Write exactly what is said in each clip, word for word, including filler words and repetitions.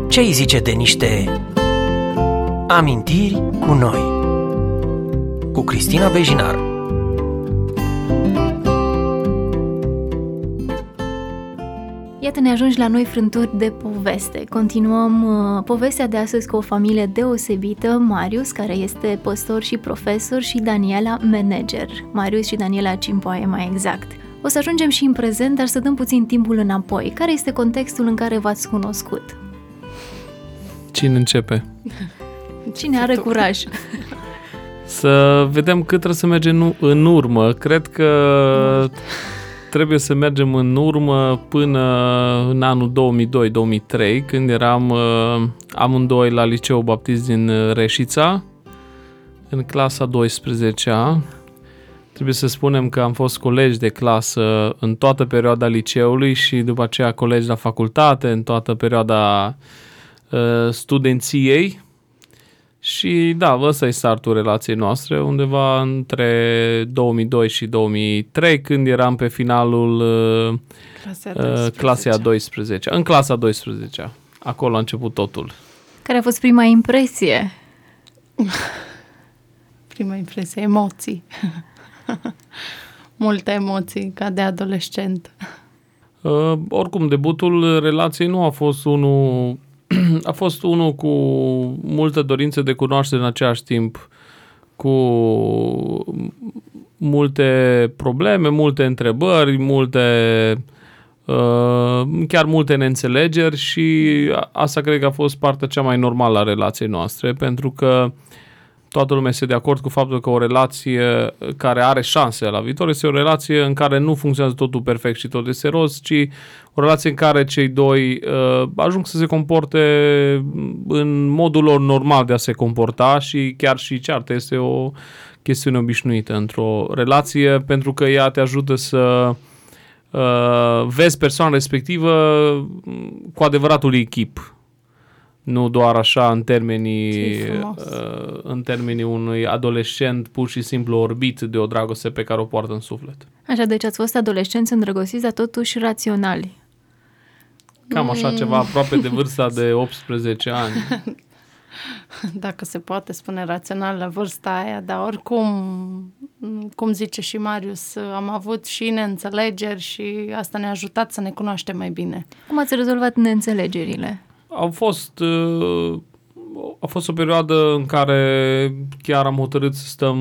Ce îi zice de niște amintiri cu noi? Cu Cristina Bejinar. Iată, ne ajungi la noi frânturi de poveste. Continuăm uh, povestea de astăzi cu o familie deosebită, Marius, care este păstor și profesor, și Daniela, manager. Marius și Daniela Cimpoaie, mai exact. O să ajungem și în prezent, dar să dăm puțin timpul înapoi. Care este contextul în care v-ați cunoscut? Cine începe? Cine are curaj? Să vedem cât trebuie să mergem în urmă. Cred că trebuie să mergem în urmă până în anul două mii doi două mii trei, când eram amândoi la Liceul Baptist din Reșița, în clasa a douăsprezecea. Trebuie să spunem că am fost colegi de clasă în toată perioada liceului și după aceea colegi la facultate, în toată perioada uh, studenției. Și da, ăsta e startul relației noastre, undeva între două mii doi și două mii trei, când eram pe finalul uh, clasei a douăsprezecea. În clasa a douăsprezecea. Acolo a început totul. Care a fost prima impresie? Prima impresie, emoții. Multe emoții, ca de adolescent. Uh, oricum, debutul relației nu a fost unul... A fost unul cu multă dorință de cunoaștere în același timp, cu multe probleme, multe întrebări, multe, uh, chiar multe neînțelegeri, și asta cred că a fost partea cea mai normală a relației noastre, pentru că toată lumea este de acord cu faptul că o relație care are șanse la viitor este o relație în care nu funcționează totul perfect și tot este roz, ci o relație în care cei doi uh, ajung să se comporte în modul lor normal de a se comporta, și chiar și ceartă este o chestiune obișnuită într-o relație, pentru că ea te ajută să uh, vezi persoana respectivă cu adevăratul echip. Nu doar așa în termenii, uh, în termenii unui adolescent pur și simplu orbit de o dragoste pe care o poartă în suflet. Așa, deci ați fost adolescenți îndrăgostiți, dar totuși raționali. Cam așa, ceva aproape de vârsta de optsprezece ani. Dacă se poate spune rațional la vârsta aia, dar oricum, cum zice și Marius, am avut și neînțelegeri și asta ne-a ajutat să ne cunoaștem mai bine. Cum ați rezolvat neînțelegerile? Au fost, a fost o perioadă în care chiar am hotărât să stăm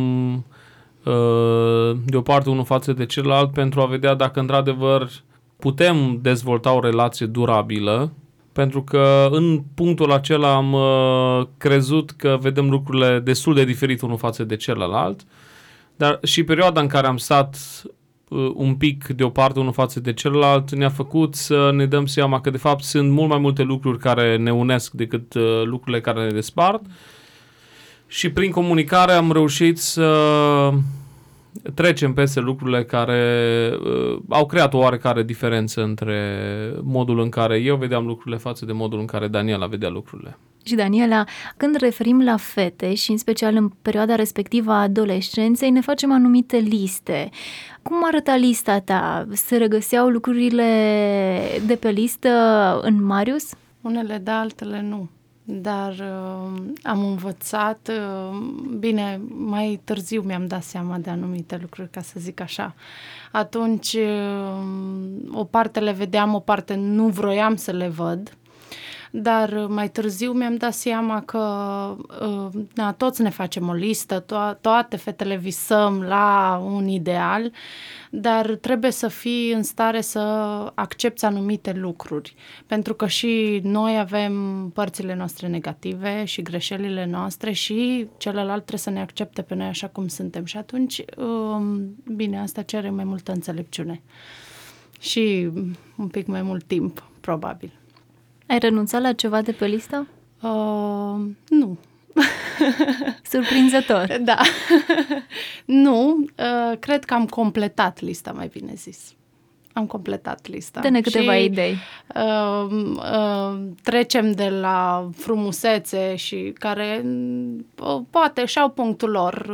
deoparte unul față de celălalt pentru a vedea dacă într-adevăr putem dezvolta o relație durabilă, pentru că în punctul acela am crezut că vedem lucrurile destul de diferit unul față de celălalt, dar și perioada în care am stat un pic deoparte unul față de celălalt ne-a făcut să ne dăm seama că de fapt sunt mult mai multe lucruri care ne unesc decât lucrurile care ne despart, și prin comunicare am reușit să trecem peste lucrurile care uh, au creat o oarecare diferență între modul în care eu vedeam lucrurile față de modul în care Daniela vedea lucrurile. Și Daniela, când referim la fete și în special în perioada respectivă a adolescenței, ne facem anumite liste. Cum arăta lista ta? Se regăseau lucrurile de pe listă în Marius? Unele da, altele nu. Dar uh, am învățat, uh, bine, mai târziu mi-am dat seama de anumite lucruri, ca să zic așa. Atunci uh, o parte le vedeam, o parte nu vroiam să le văd, dar mai târziu mi-am dat seama că uh, na, toți ne facem o listă, to- toate fetele visăm la un ideal, dar trebuie să fii în stare să accepți anumite lucruri, pentru că și noi avem părțile noastre negative și greșelile noastre și celălalt trebuie să ne accepte pe noi așa cum suntem, și atunci, uh, bine, asta cere mai multă înțelepciune și un pic mai mult timp, probabil. Ai renunțat la ceva de pe listă? Uh, nu. Surprinzător. Da. Nu, uh, cred că am completat lista, mai bine zis. Am completat lista. Dă-ne câteva și, idei. Uh, uh, trecem de la frumusețe și care uh, poate și-au punctul lor,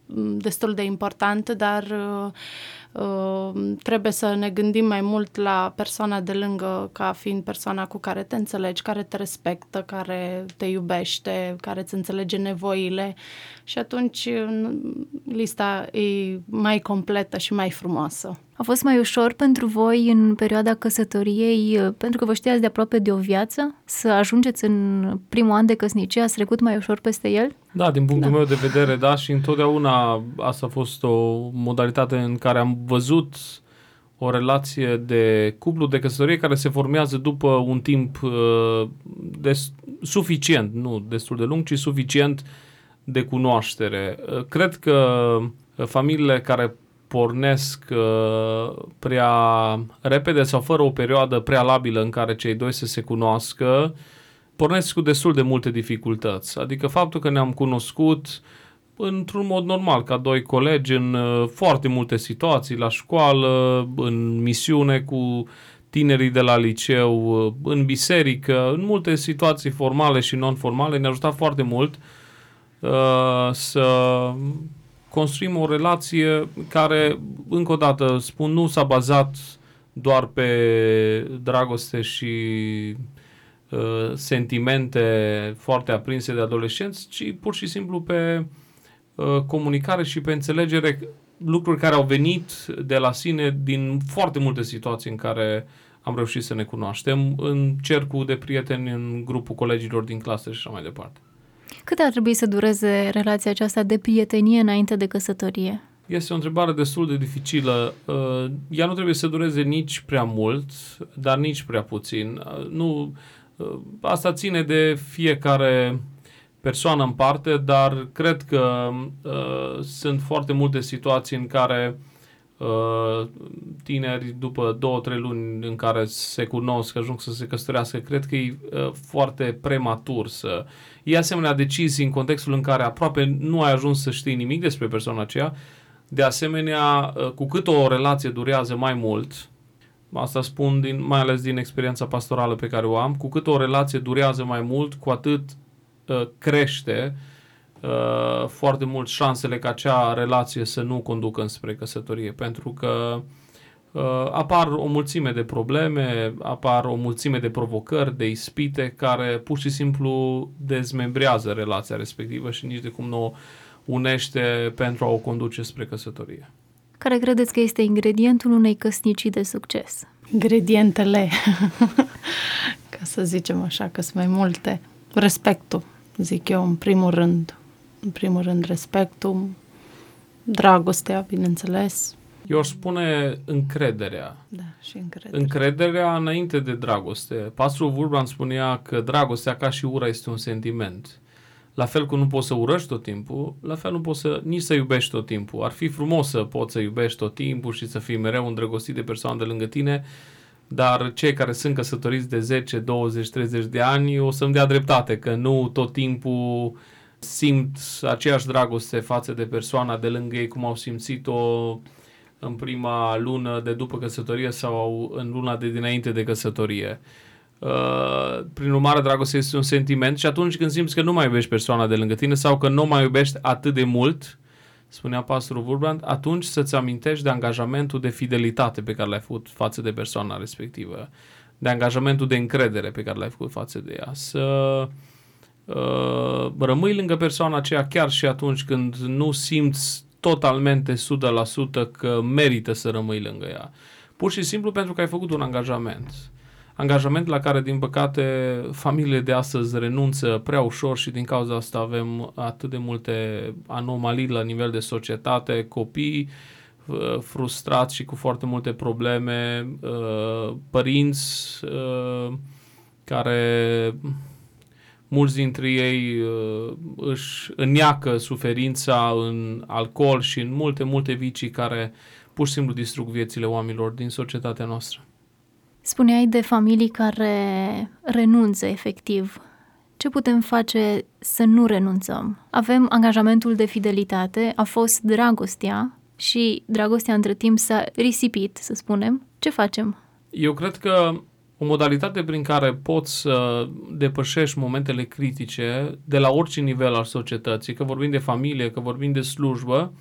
destul de important, dar uh, trebuie să ne gândim mai mult la persoana de lângă ca fiind persoana cu care te înțelegi, care te respectă, care te iubește, care îți înțelege nevoile și atunci lista e mai completă și mai frumoasă. A fost mai ușor pentru voi în perioada căsătoriei, pentru că vă știați de aproape de o viață, să ajungeți în primul an de căsnicie? Ați trecut mai ușor peste el? Da, din punctul Da. meu de vedere, da, și întotdeauna asta a fost o modalitate în care am văzut o relație de cuplu, de căsătorie, care se formează după un timp uh, des, suficient, nu destul de lung, ci suficient de cunoaștere. Uh, cred că familiile care pornesc uh, prea repede sau fără o perioadă prealabilă în care cei doi să se cunoască, pornesc cu destul de multe dificultăți. Adică faptul că ne-am cunoscut într-un mod normal, ca doi colegi, în uh, foarte multe situații, la școală, în misiune cu tinerii de la liceu, uh, în biserică, în multe situații formale și non-formale, ne-a ajutat foarte mult uh, să construim o relație care, încă o dată spun, nu s-a bazat doar pe dragoste și uh, sentimente foarte aprinse de adolescenți, ci pur și simplu pe uh, comunicare și pe înțelegere, lucruri care au venit de la sine din foarte multe situații în care am reușit să ne cunoaștem, în cercul de prieteni, în grupul colegilor din clasă și așa mai departe. Cât ar trebui să dureze relația aceasta de prietenie înainte de căsătorie? Este o întrebare destul de dificilă. Ea nu trebuie să dureze nici prea mult, dar nici prea puțin. Nu, asta ține de fiecare persoană în parte, dar cred că uh, sunt foarte multe situații în care uh, tineri, după două, trei luni în care se cunosc, ajung să se căsătorească, cred că e uh, foarte prematur să iei asemenea decizii în contextul în care aproape nu ai ajuns să știi nimic despre persoana aceea. De asemenea, uh, cu cât o relație durează mai mult, asta spun din, mai ales din experiența pastorală pe care o am, cu cât o relație durează mai mult, cu atât uh, crește uh, foarte mult șansele ca acea relație să nu conducă înspre căsătorie, pentru că uh, apar o mulțime de probleme, apar o mulțime de provocări, de ispite, care pur și simplu dezmembrează relația respectivă și nici de cum nu o unește pentru a o conduce spre căsătorie. Care credeți că este ingredientul unei căsnicii de succes? Ingredientele, ca să zicem așa, că sunt mai multe. Respectul, zic eu, în primul rând. În primul rând, respectul, dragostea, bineînțeles. Eu aș spune încrederea. Da, și încrederea. Încrederea înainte de dragoste. Pastorul Wurbrand spunea că dragostea, ca și ura, este un sentiment. La fel cum nu poți să urăști tot timpul, la fel nu poți să, nici să iubești tot timpul. Ar fi frumos să poți să iubești tot timpul și să fii mereu îndrăgostit de persoana de lângă tine, dar cei care sunt căsătoriți de zece, douăzeci, treizeci de ani o să-mi dea dreptate, că nu tot timpul simt aceeași dragoste față de persoana de lângă ei cum au simțit-o în prima lună de după căsătorie sau în luna de dinainte de căsătorie. Uh, prin urmare, dragostea este un sentiment și atunci când simți că nu mai iubești persoana de lângă tine sau că nu mai iubești atât de mult, spunea pastorul Wurbrand, atunci să-ți amintești de angajamentul de fidelitate pe care l-ai făcut față de persoana respectivă, de angajamentul de încredere pe care l-ai făcut față de ea, să uh, rămâi lângă persoana aceea chiar și atunci când nu simți totalmente o sută la sută că merită să rămâi lângă ea. Pur și simplu pentru că ai făcut un angajament. Angajament la care, din păcate, familiile de astăzi renunță prea ușor și din cauza asta avem atât de multe anomalii la nivel de societate, copii frustrați și cu foarte multe probleme, părinți care, mulți dintre ei își înneacă suferința în alcool și în multe, multe vicii care pur și simplu distrug viețile oamenilor din societatea noastră. Spuneai de familii care renunță efectiv. Ce putem face să nu renunțăm? Avem angajamentul de fidelitate, a fost dragostea și dragostea între timp s-a risipit, să spunem. Ce facem? Eu cred că o modalitate prin care poți să depășești momentele critice de la orice nivel al societății, că vorbim de familie, că vorbim de slujbă.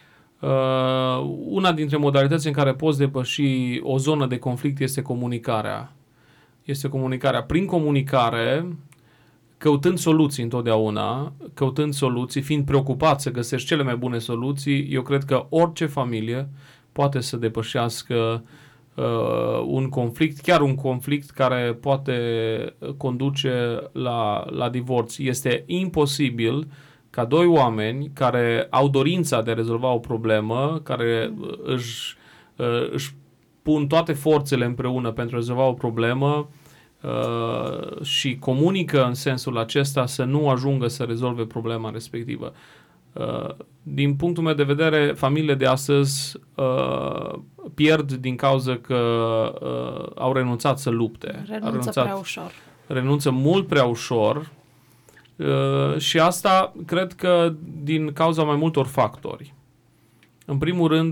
Una dintre modalități în care poți depăși o zonă de conflict este comunicarea. Este comunicarea. Prin comunicare, căutând soluții întotdeauna, căutând soluții, fiind preocupat să găsești cele mai bune soluții, eu cred că orice familie poate să depășească uh, un conflict, chiar un conflict care poate conduce la, la divorț. Este imposibil ca doi oameni care au dorința de a rezolva o problemă, care își, uh, își pun toate forțele împreună pentru a rezolva o problemă, Uh, și comunică în sensul acesta, să nu ajungă să rezolve problema respectivă. Uh, din punctul meu de vedere, familiile de astăzi uh, pierd din cauza că uh, au renunțat să lupte. Renunță au renunțat, prea ușor. Renunță mult prea ușor uh, și asta cred că din cauza mai multor factori. În primul rând,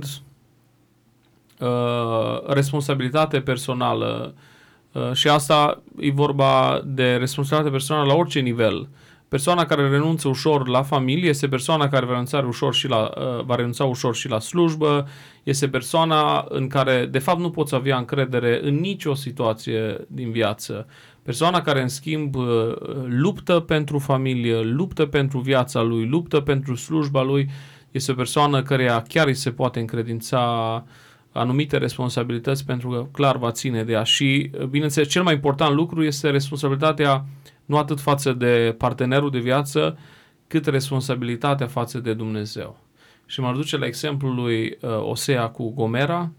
uh, responsabilitate personală. Uh, și asta e vorba de responsabilitate personală la orice nivel. Persoana care renunță ușor la familie este persoana care va renunța ușor și la, uh, va renunța ușor și la slujbă, este persoana în care de fapt nu poți avea încredere în nicio situație din viață. Persoana care în schimb uh, luptă pentru familie, luptă pentru viața lui, luptă pentru slujba lui, este o persoană care chiar îi se poate încredința anumite responsabilități, pentru că clar va ține de ea. Și, bineînțeles, cel mai important lucru este responsabilitatea nu atât față de partenerul de viață, cât responsabilitatea față de Dumnezeu. Și mă duce la exemplul lui uh, Osea cu Gomera.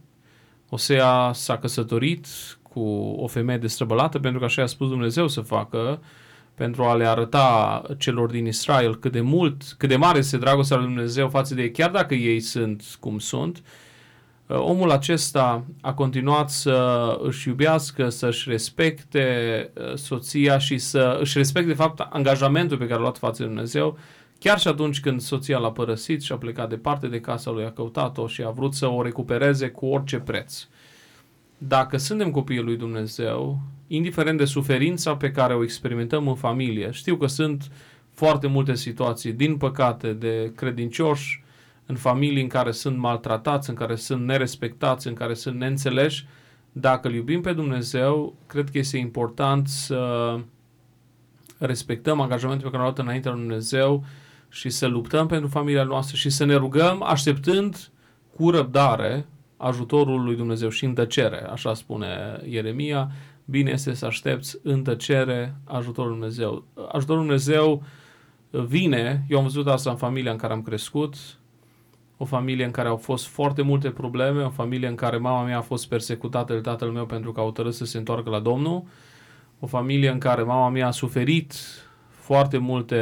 Osea s-a căsătorit cu o femeie destrăbălată, pentru că așa i-a spus Dumnezeu să facă, pentru a le arăta celor din Israel cât de mult, cât de mare este dragostea lui Dumnezeu față de ei, chiar dacă ei sunt cum sunt. Omul acesta a continuat să își iubească, să-și respecte soția și să își respecte, de fapt, angajamentul pe care l-a luat față de Dumnezeu, chiar și atunci când soția l-a părăsit și a plecat departe de casa lui, a căutat-o și a vrut să o recupereze cu orice preț. Dacă suntem copiii lui Dumnezeu, indiferent de suferința pe care o experimentăm în familie, știu că sunt foarte multe situații, din păcate, de credincioși în familii în care sunt maltratați, în care sunt nerespectați, în care sunt neînțeleși. Dacă îl iubim pe Dumnezeu, cred că este important să respectăm angajamentul pe care l-am luat înaintea lui Dumnezeu și să luptăm pentru familia noastră și să ne rugăm așteptând cu răbdare ajutorul lui Dumnezeu și în tăcere, așa spune Ieremia. Bine este să aștepți în tăcere ajutorul lui Dumnezeu. Ajutorul lui Dumnezeu vine, eu am văzut asta în familia în care am crescut, o familie în care au fost foarte multe probleme, o familie în care mama mea a fost persecutată de tatăl meu pentru că a hotărât să se întoarcă la Domnul, o familie în care mama mea a suferit foarte multe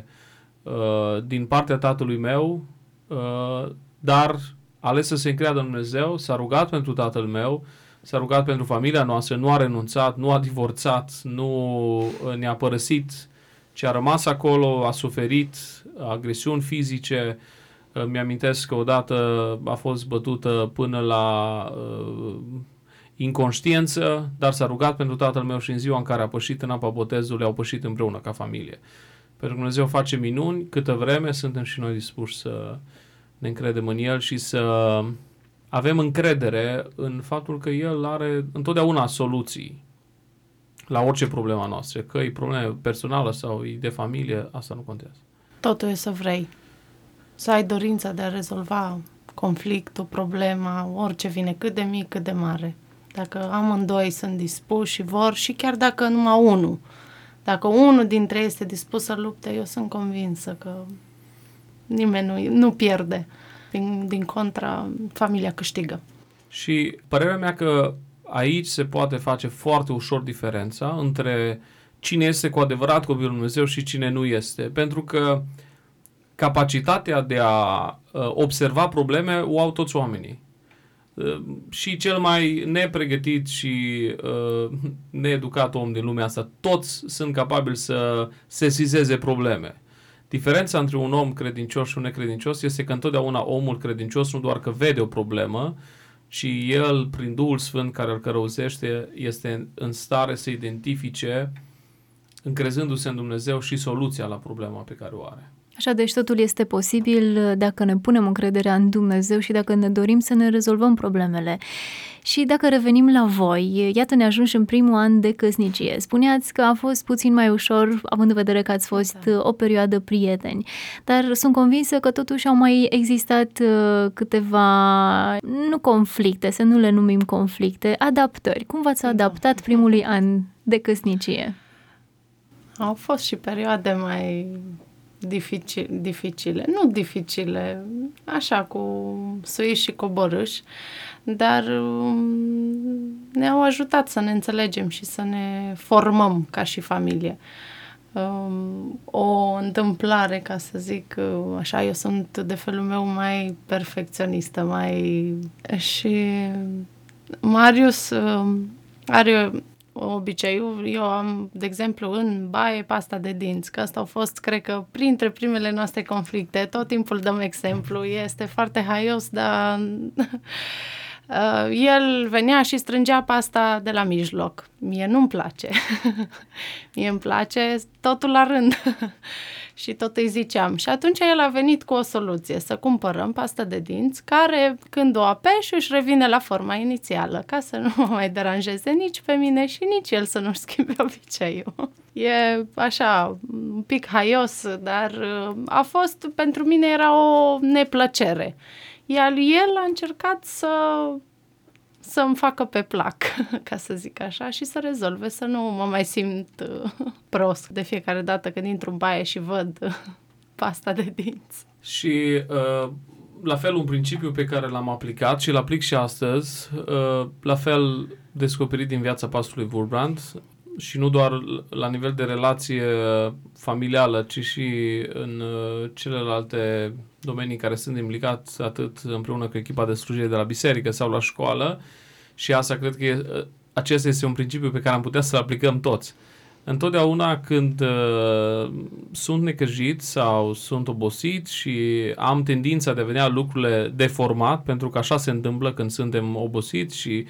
uh, din partea tatălui meu, uh, dar a ales să se încreadă în Dumnezeu, s-a rugat pentru tatăl meu, s-a rugat pentru familia noastră, nu a renunțat, nu a divorțat, nu ne-a părăsit, ci a rămas acolo, a suferit agresiuni fizice. Mi-amintesc că odată a fost bătută până la uh, inconștiență, dar s-a rugat pentru tatăl meu și în ziua în care a pășit în apa botezului, au pășit împreună ca familie. Pentru că Dumnezeu face minuni, câtă vreme suntem și noi dispuși să ne încredem în El și să avem încredere în faptul că El are întotdeauna soluții la orice problemă noastră, că e problemă personală sau e de familie, asta nu contează. Totul e să vrei. Să ai dorința de a rezolva conflictul, problema, orice vine, cât de mic, cât de mare. Dacă amândoi sunt dispuși și vor, și chiar dacă numai unul, dacă unul dintre ei este dispus să lupte, eu sunt convinsă că nimeni nu, nu pierde. Din, din contra, familia câștigă. Și părerea mea că aici se poate face foarte ușor diferența între cine este cu adevărat copilul lui Dumnezeu și cine nu este. Pentru că capacitatea de a uh, observa probleme o au toți oamenii. Uh, și cel mai nepregătit și uh, needucat om din lumea asta, toți sunt capabili să sesizeze probleme. Diferența între un om credincios și un necredincios este că întotdeauna omul credincios nu doar că vede o problemă, și el, prin Duhul Sfânt care îl călăuzește, este în stare să identifice, încrezându-se în Dumnezeu, și soluția la problema pe care o are. Așa, deci totul este posibil dacă ne punem încrederea în Dumnezeu și dacă ne dorim să ne rezolvăm problemele. Și dacă revenim la voi, iată ne ajungi în primul an de căsnicie. Spuneați că a fost puțin mai ușor, având în vedere că ați fost da. o perioadă prieteni. Dar sunt convinsă că totuși au mai existat câteva, nu conflicte, să nu le numim conflicte, adaptări. Cum v-ați adaptat primului an de căsnicie? Au fost și perioade mai dificil, dificile, nu dificile, așa, cu suiși și coborâși, dar ne-au ajutat să ne înțelegem și să ne formăm ca și familie. O întâmplare, ca să zic așa, eu sunt de felul meu mai perfecționistă, mai... și Marius are obiceiul, eu am, de exemplu, în baie pasta de dinți, că asta au fost, cred că, printre primele noastre conflicte, tot timpul dăm exemplu, este foarte haios, dar el venea și strângea pasta de la mijloc. Mie nu-mi place. Mie îmi place totul la rând. Și tot îi ziceam. Și atunci el a venit cu o soluție, să cumpărăm pasta de dinți, care, când o apeși, își revine la forma inițială, ca să nu mă mai deranjeze nici pe mine și nici el să nu-și schimbe obiceiul. E așa, un pic haios, dar a fost, pentru mine era o neplăcere. Iar el a încercat să... să-mi facă pe plac, ca să zic așa, și să rezolve, să nu mă mai simt uh, prost de fiecare dată când intru în baie și văd uh, pasta de dinți. Și uh, la fel un principiu pe care l-am aplicat și l aplic și astăzi, uh, la fel descoperit din viața pastorului Wurbrand, și nu doar la nivel de relație familială, ci și în uh, celelalte domenii care sunt implicați, atât împreună cu echipa de slujire de la biserică sau la școală. Și asta cred că e, acesta este un principiu pe care am putea să-l aplicăm toți. Întotdeauna când uh, sunt necăjit sau sunt obosit și am tendința de a vedea lucrurile deformat, pentru că așa se întâmplă când suntem obosiți și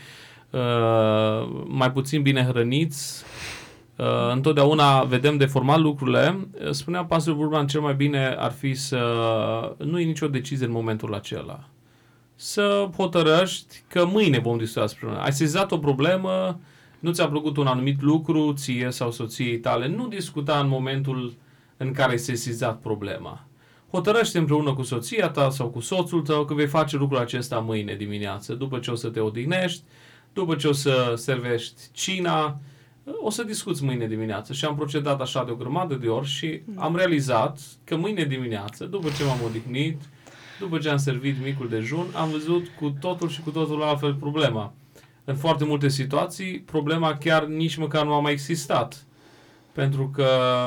uh, mai puțin bine hrăniți, uh, întotdeauna vedem deformat lucrurile. Spunea pastorul Wurbrand, cel mai bine ar fi să nu iei nicio decizie în momentul acela. Să hotărăști că mâine vom discuta despre una. Ai sesizat o problemă, nu ți-a plăcut un anumit lucru, ție sau soției tale, nu discuta în momentul în care ai sesizat problema. Hotărăște împreună cu soția ta sau cu soțul tău că vei face lucrul acesta mâine dimineață, după ce o să te odihnești, după ce o să servești cina, o să discuți mâine dimineață. Și am procedat așa de o grămadă de ori și am realizat că mâine dimineață, după ce m-am odihnit, după ce am servit micul dejun, am văzut cu totul și cu totul altfel problema. În foarte multe situații, problema chiar nici măcar nu a mai existat. Pentru că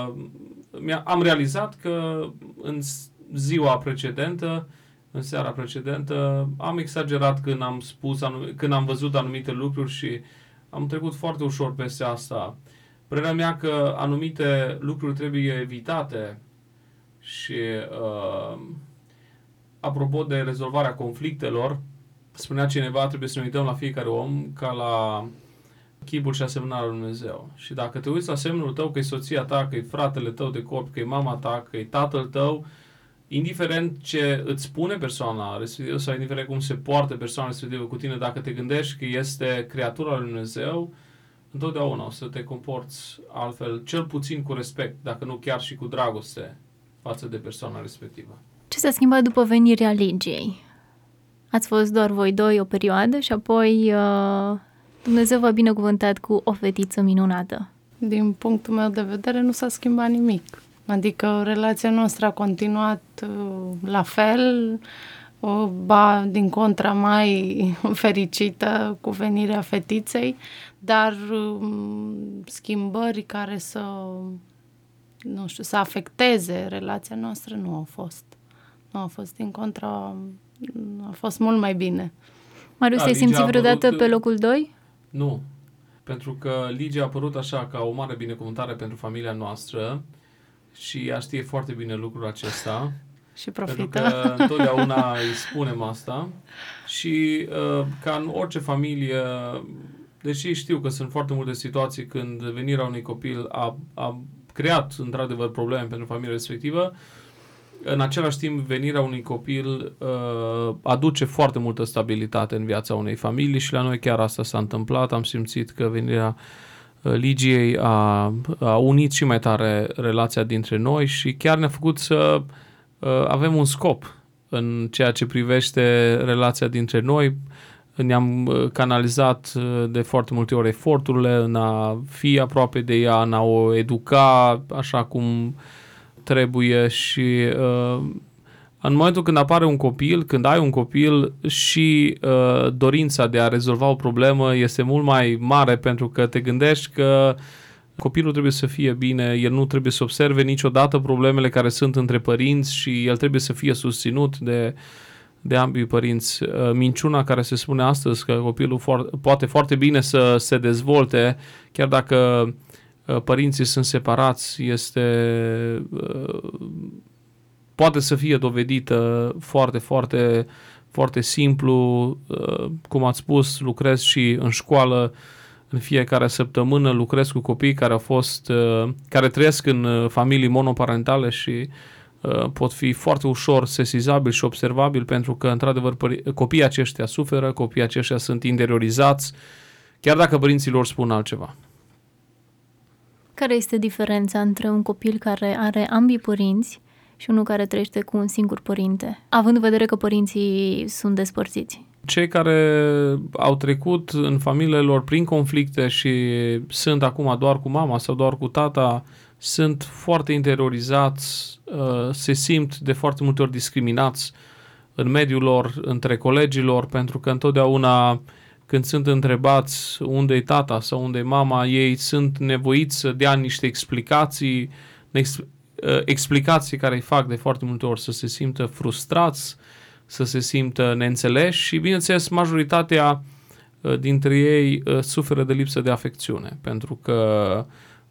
am realizat că în ziua precedentă, în seara precedentă, am exagerat când am spus, când am văzut anumite lucruri și am trecut foarte ușor peste asta. Părerea mea că anumite lucruri trebuie evitate și uh, apropo de rezolvarea conflictelor, spunea cineva, trebuie să ne uităm la fiecare om ca la chipul și asemănarea lui Dumnezeu. Și dacă te uiți la semnul tău, că e soția ta, că e fratele tău de copii, că e mama ta, că e tatăl tău, indiferent ce îți spune persoana respectivă sau indiferent cum se poartă persoana respectivă cu tine, dacă te gândești că este creatura lui Dumnezeu, întotdeauna o să te comporți altfel, cel puțin cu respect, dacă nu chiar și cu dragoste față de persoana respectivă. Ce s-a schimbat după venirea Ligiei? Ați fost doar voi doi o perioadă și apoi uh, Dumnezeu v-a binecuvântat cu o fetiță minunată. Din punctul meu de vedere nu s-a schimbat nimic. Adică relația noastră a continuat uh, la fel, uh, ba din contra mai fericită cu venirea fetiței, dar uh, schimbări care să, nu știu, să afecteze relația noastră nu au fost. Nu au fost, din contra, a fost mult mai bine. Marius, Da, te-ai Ligia simțit a vreodată apărut- pe locul doi? Nu, pentru că Ligia a apărut așa ca o mare binecuvântare pentru familia noastră și ea știe foarte bine lucrul acesta și profită. Pentru că întotdeauna îi spunem asta și uh, ca în orice familie, deși știu că sunt foarte multe situații când venirea unui copil a, a creat într-adevăr probleme pentru familia respectivă, în același timp venirea unui copil uh, aduce foarte multă stabilitate în viața unei familii și la noi chiar asta s-a întâmplat. Am simțit că venirea uh, Ligiei a, a unit și mai tare relația dintre noi și chiar ne-a făcut să uh, avem un scop în ceea ce privește relația dintre noi. Ne-am canalizat de foarte multe ori eforturile în a fi aproape de ea, în a o educa așa cum trebuie și uh, în momentul când apare un copil, când ai un copil și uh, dorința de a rezolva o problemă este mult mai mare pentru că te gândești că copilul trebuie să fie bine, el nu trebuie să observe niciodată problemele care sunt între părinți și el trebuie să fie susținut de de ambii părinți. Minciuna care se spune astăzi că copilul fo- poate foarte bine să se dezvolte, chiar dacă părinții sunt separați, este poate să fie dovedită foarte, foarte, foarte simplu. Cum ați spus, lucrez și în școală în fiecare săptămână, lucrez cu copii care au fost, care trăiesc în familii monoparentale și pot fi foarte ușor sesizabil și observabil pentru că, într-adevăr, copiii aceștia suferă, copiii aceștia sunt interiorizați, chiar dacă părinții lor spun altceva. Care este diferența între un copil care are ambii părinți și unul care trăiește cu un singur părinte, având în vedere că părinții sunt despărțiți? Cei care au trecut în familiile lor prin conflicte și sunt acum doar cu mama sau doar cu tata, sunt foarte interiorizați, se simt de foarte multe ori discriminați în mediul lor, între colegii lor, pentru că întotdeauna când sunt întrebați unde-i tata sau unde-i mama, ei sunt nevoiți să dea niște explicații, explicații care îi fac de foarte multe ori să se simtă frustrați, să se simtă neînțeleși și, bineînțeles, majoritatea dintre ei suferă de lipsă de afecțiune, pentru că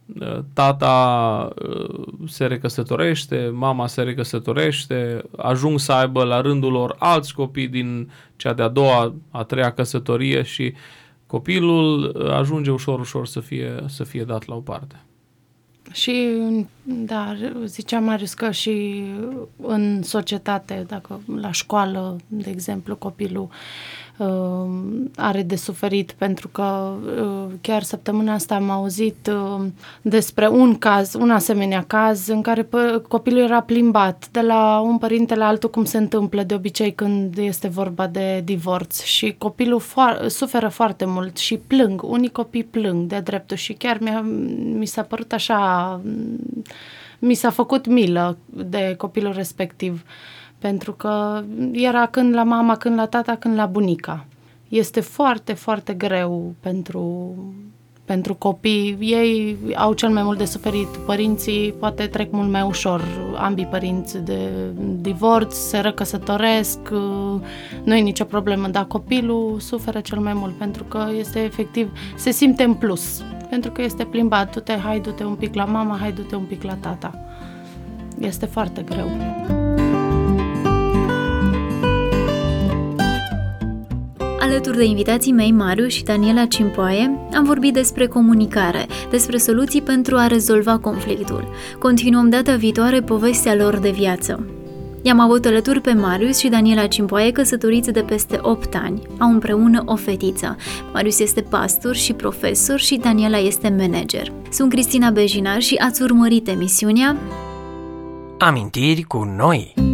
tata se recăsătorește, mama se recăsătorește, ajung să aibă la rândul lor alți copii din cea de-a doua, a treia căsătorie și copilul ajunge ușor, ușor să fie, să fie dat la o parte. Și, da, zicea Marius că și în societate, dacă la școală, de exemplu, copilul uh, are de suferit, pentru că uh, chiar săptămâna asta am auzit uh, despre un caz, un asemenea caz, în care p- copilul era plimbat de la un părinte la altul, cum se întâmplă de obicei când este vorba de divorț, și copilul fo- suferă foarte mult și plâng, unii copii plâng de dreptul și chiar mi-a, mi s-a părut așa, mi s-a făcut milă de copilul respectiv, pentru că era când la mama, când la tata, când la bunica. Este foarte, foarte greu pentru, pentru copii. Ei au cel mai mult de suferit. Părinții poate trec mult mai ușor, ambii părinți, de divorț, se recăsătoresc, nu e nicio problemă, dar copilul suferă cel mai mult pentru că este efectiv, se simte în plus, pentru că este plimbat, du-te, hai, du-te un pic la mama, hai, du-te un pic la tata. Este foarte greu. Alături de invitații mei, Marius și Daniela Cimpoaie, am vorbit despre comunicare, despre soluții pentru a rezolva conflictul. Continuăm data viitoare povestea lor de viață. I-am avut alături pe Marius și Daniela Cimpoaie, căsătoriți de peste opt ani. Au împreună o fetiță. Marius este pastor și profesor și Daniela este manager. Sunt Cristina Bejinar și ați urmărit emisiunea Amintiri cu noi.